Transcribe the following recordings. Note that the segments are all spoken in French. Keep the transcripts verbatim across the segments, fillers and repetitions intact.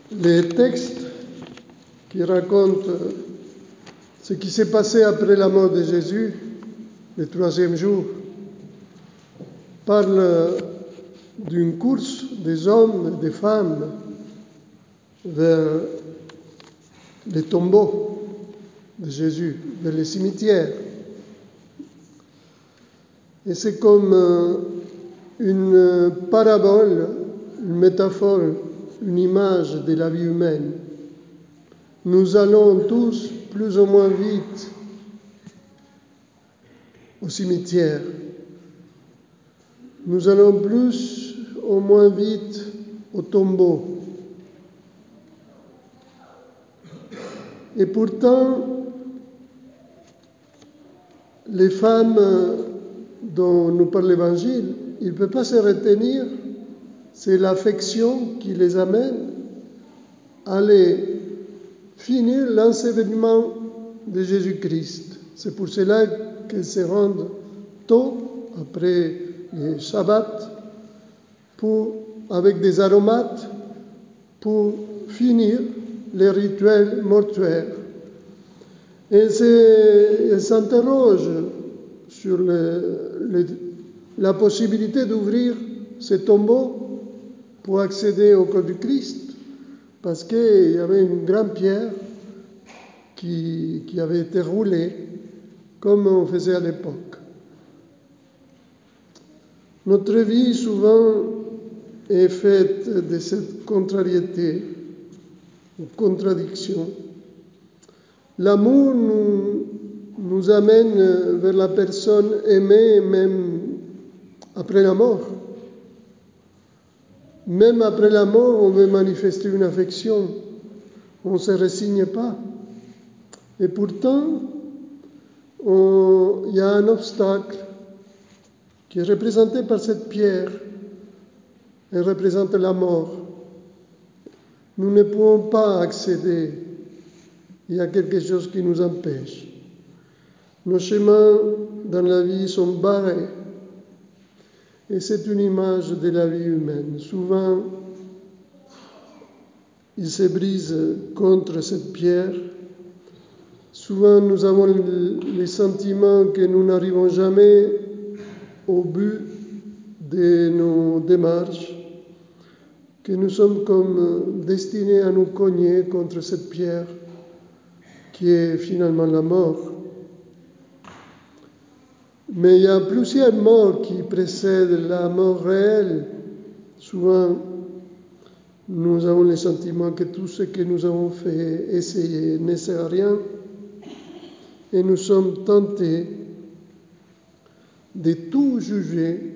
Les textes qui racontent ce qui s'est passé après la mort de Jésus, le troisième jour, parlent d'une course des hommes et des femmes vers les tombeaux de Jésus, vers les cimetières. Et c'est comme une parabole, une métaphore, une image de la vie humaine. Nous allons tous plus ou moins vite au cimetière. Nous allons plus ou moins vite au tombeau. Et pourtant, les femmes dont nous parle l'Évangile, il ne peut pas se retenir, c'est l'affection qui les amène à aller finir l'ensevelissement de Jésus-Christ. C'est pour cela qu'elles se rendent tôt, après le Shabbat, pour, avec des aromates, pour finir les rituels mortuaires. Et elles s'interrogent sur le, le, la possibilité d'ouvrir ces tombeaux pour accéder au corps du Christ, parce qu'il y avait une grande pierre qui, qui avait été roulée, comme on faisait à l'époque. Notre vie, souvent, est faite de cette contrariété, ou contradiction. L'amour nous, nous amène vers la personne aimée, même après la mort. Même après la mort, on veut manifester une affection. On ne se résigne pas. Et pourtant, il y a un obstacle qui est représenté par cette pierre. Elle représente la mort. Nous ne pouvons pas accéder. Il y a quelque chose qui nous empêche. Nos chemins dans la vie sont barrés. Et c'est une image de la vie humaine. Souvent, il se brise contre cette pierre. Souvent, nous avons le sentiment que nous n'arrivons jamais au but de nos démarches, que nous sommes comme destinés à nous cogner contre cette pierre qui est finalement la mort. Mais il y a plusieurs morts qui précèdent la mort réelle. Souvent, nous avons le sentiment que tout ce que nous avons fait, essayer, ne sert à rien. Et nous sommes tentés de tout juger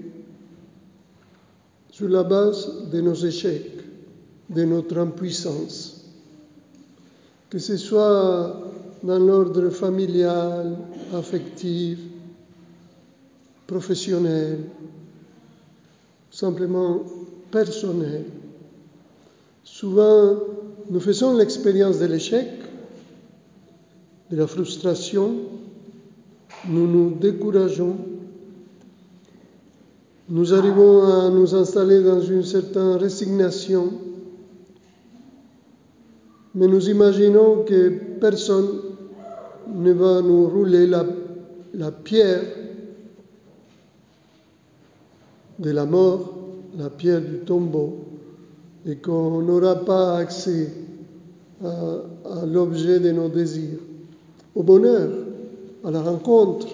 sur la base de nos échecs, de notre impuissance. Que ce soit dans l'ordre familial, affectif, professionnel, simplement personnel. Souvent, nous faisons l'expérience de l'échec, de la frustration, nous nous décourageons, nous arrivons à nous installer dans une certaine résignation, mais nous imaginons que personne ne va nous rouler la, la pierre de la mort, la pierre du tombeau, et qu'on n'aura pas accès à, à l'objet de nos désirs, au bonheur, à la rencontre.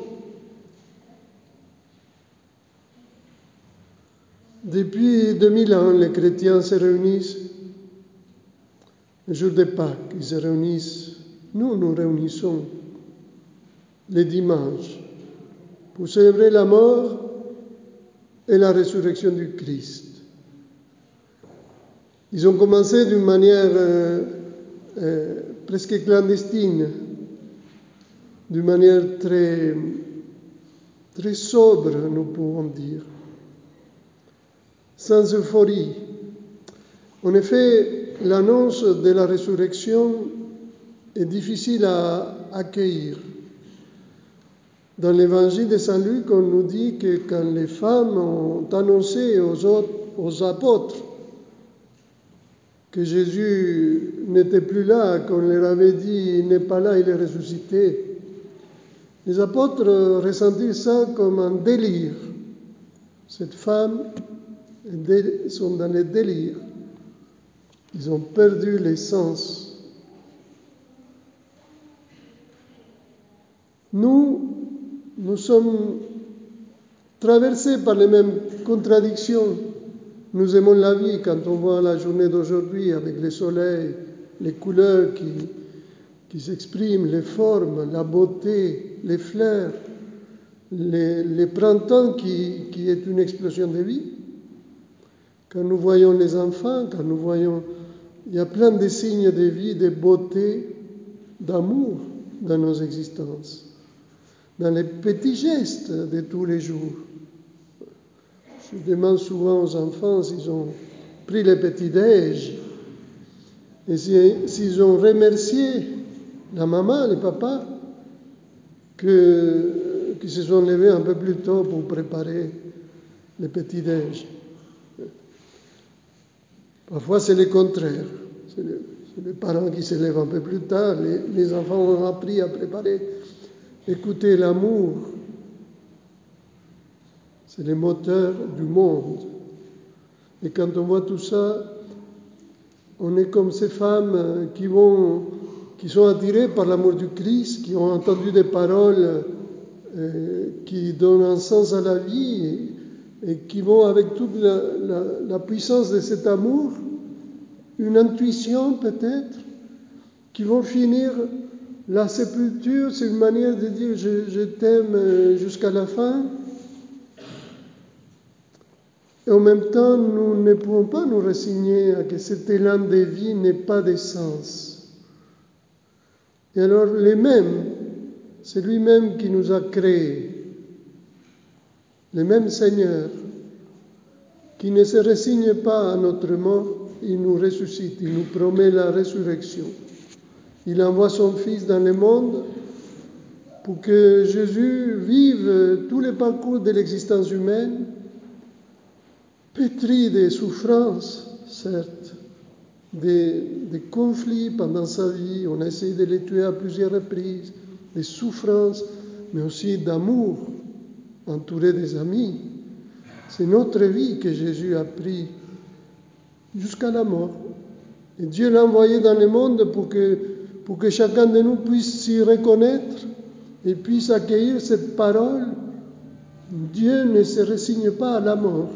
Depuis deux mille ans, les chrétiens se réunissent le jour de Pâques. Ils se réunissent, nous nous réunissons les dimanches pour célébrer la mort et la résurrection du Christ. Ils ont commencé d'une manière euh, euh, presque clandestine, d'une manière très, très sobre, nous pouvons dire, sans euphorie. En effet, l'annonce de la résurrection est difficile à accueillir. Dans l'évangile de Saint Luc, on nous dit que quand les femmes ont annoncé aux, autres, aux apôtres que Jésus n'était plus là, qu'on leur avait dit il n'est pas là, il est ressuscité. Les apôtres ressentirent ça comme un délire. Cette femme sont dans le délire. Ils ont perdu les sens. Nous, nous sommes traversés par les mêmes contradictions. Nous aimons la vie quand on voit la journée d'aujourd'hui avec le soleil, les couleurs qui, qui s'expriment, les formes, la beauté, les fleurs, les, les printemps qui, qui est une explosion de vie. Quand nous voyons les enfants, quand nous voyons, il y a plein de signes de vie, de beauté, d'amour dans nos existences, dans les petits gestes de tous les jours. Je demande souvent aux enfants s'ils ont pris le petit-déj et s'ils ont remercié la maman, le papa, que, qui se sont levés un peu plus tôt pour préparer le petit-déj. Parfois, c'est le contraire. C'est, le, c'est les parents qui se lèvent un peu plus tard. Les, les enfants ont appris à préparer. Écoutez, l'amour, c'est le moteur du monde. Et quand on voit tout ça, on est comme ces femmes qui vont, qui sont attirées par l'amour du Christ, qui ont entendu des paroles euh, qui donnent un sens à la vie et, et qui vont avec toute la, la, la puissance de cet amour, une intuition peut-être, qui vont finir la sépulture. C'est une manière de dire je, je t'aime jusqu'à la fin. Et en même temps, nous ne pouvons pas nous résigner à que cet élan de vie n'ait pas de sens. Et alors, le même, c'est lui-même qui nous a créés, le même Seigneur, qui ne se résigne pas à notre mort, il nous ressuscite, il nous promet la résurrection. Il envoie son Fils dans le monde pour que Jésus vive tous les parcours de l'existence humaine, pétri de souffrances, certes, des, des conflits pendant sa vie. On a essayé de les tuer à plusieurs reprises, des souffrances, mais aussi d'amour, entouré des amis. C'est notre vie que Jésus a pris jusqu'à la mort. Et Dieu l'a envoyé dans le monde pour que, pour que chacun de nous puisse s'y reconnaître et puisse accueillir cette parole. Dieu ne se résigne pas à la mort.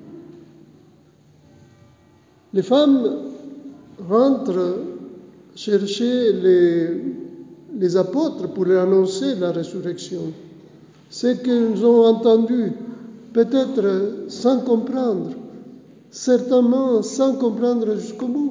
Les femmes rentrent chercher les, les apôtres pour leur annoncer la résurrection. Ce qu'ils ont entendu, peut-être sans comprendre, certainement sans comprendre jusqu'au bout.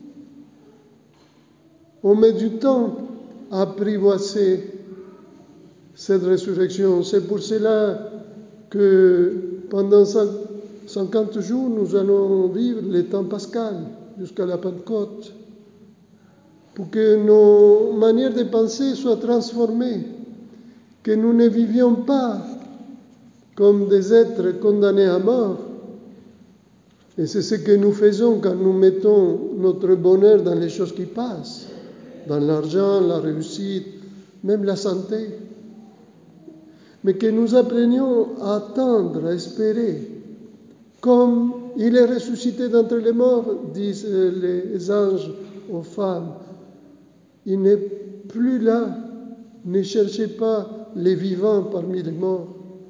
On met du temps à apprivoiser cette résurrection. C'est pour cela que pendant cinquante jours, nous allons vivre le temps pascal jusqu'à la Pentecôte, pour que nos manières de penser soient transformées, que nous ne vivions pas comme des êtres condamnés à mort. Et c'est ce que nous faisons quand nous mettons notre bonheur dans les choses qui passent, dans l'argent, la réussite, même la santé. Mais que nous apprenions à attendre, à espérer. Comme il est ressuscité d'entre les morts, disent les anges aux femmes, il n'est plus là, ne cherchez pas les vivants parmi les morts.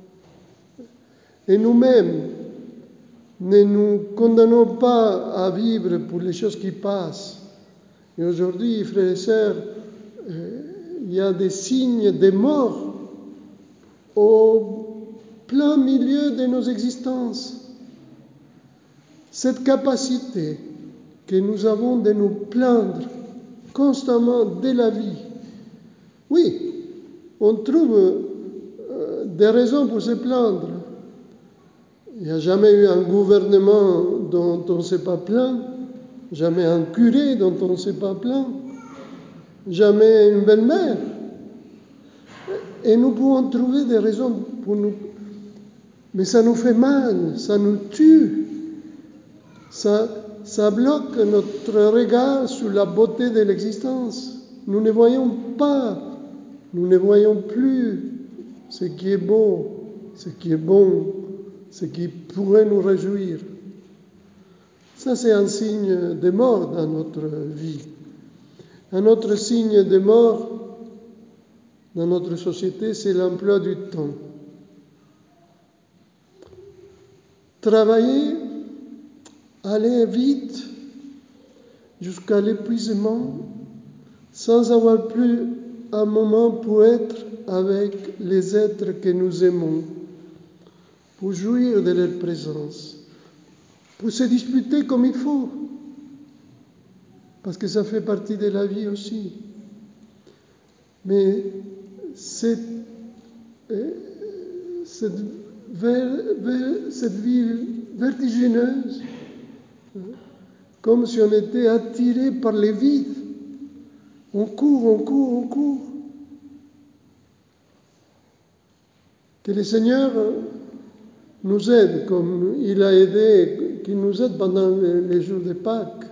Et nous-mêmes, ne nous condamnons pas à vivre pour les choses qui passent. Et aujourd'hui, frères et sœurs, euh, il y a des signes de mort au plein milieu de nos existences. Cette capacité que nous avons de nous plaindre constamment de la vie. Oui, on trouve euh, des raisons pour se plaindre. Il n'y a jamais eu un gouvernement dont on ne s'est pas plaint, jamais un curé dont on ne s'est pas plaint, jamais une belle-mère. Et nous pouvons trouver des raisons pour nous... Mais ça nous fait mal, ça nous tue, ça, ça bloque notre regard sur la beauté de l'existence. Nous ne voyons pas, nous ne voyons plus ce qui est beau, ce qui est bon, ce qui pourrait nous réjouir. Ça, c'est un signe de mort dans notre vie. Un autre signe de mort dans notre société, c'est l'emploi du temps. Travailler, aller vite jusqu'à l'épuisement, sans avoir plus un moment pour être avec les êtres que nous aimons, pour jouir de leur présence, pour se disputer comme il faut, parce que ça fait partie de la vie aussi. Mais cette, cette, cette vie vertigineuse, comme si on était attiré par les vides, on court, on court, on court. Que le Seigneur nous aide, comme il a aidé, qu'il nous aide pendant les jours de Pâques,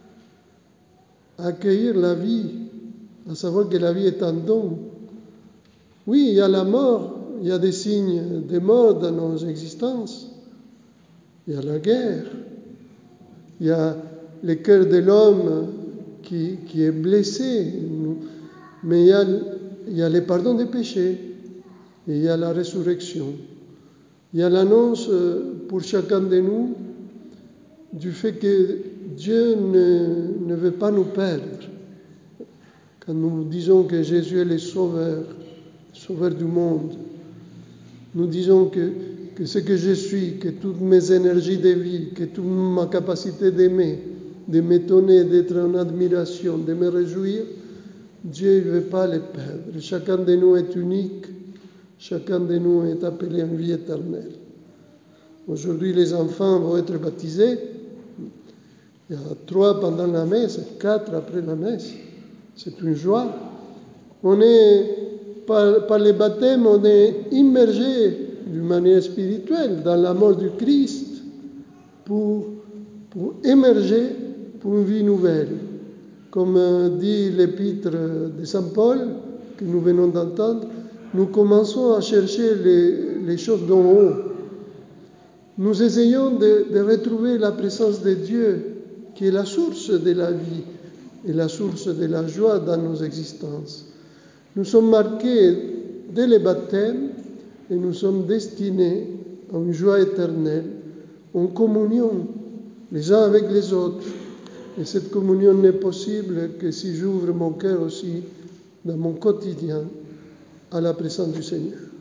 à accueillir la vie, à savoir que la vie est un don. Oui, il y a la mort, il y a des signes de mort dans nos existences. Il y a la guerre, il y a le cœur de l'homme qui, qui est blessé, mais il y, a, il y a le pardon des péchés, et il y a la résurrection. Il y a l'annonce pour chacun de nous du fait que Dieu ne, ne veut pas nous perdre. Quand nous disons que Jésus est le Sauveur, Sauveur du monde, nous disons que, que ce que je suis, que toutes mes énergies de vie, que toute ma capacité d'aimer, de m'étonner, d'être en admiration, de me réjouir, Dieu ne veut pas les perdre. Chacun de nous est unique, chacun de nous est appelé à une vie éternelle. Aujourd'hui, les enfants vont être baptisés. Il y a trois pendant la messe, quatre après la messe. C'est une joie. On est, par, par les baptêmes, on est immergé d'une manière spirituelle dans la mort du Christ pour, pour émerger pour une vie nouvelle. Comme dit l'épître de Saint Paul, que nous venons d'entendre, nous commençons à chercher les, les choses d'en haut. Nous essayons de, de retrouver la présence de Dieu, qui est la source de la vie et la source de la joie dans nos existences. Nous sommes marqués dès le baptême et nous sommes destinés à une joie éternelle, en communion les uns avec les autres. Et cette communion n'est possible que si j'ouvre mon cœur aussi dans mon quotidien à la présence du Seigneur.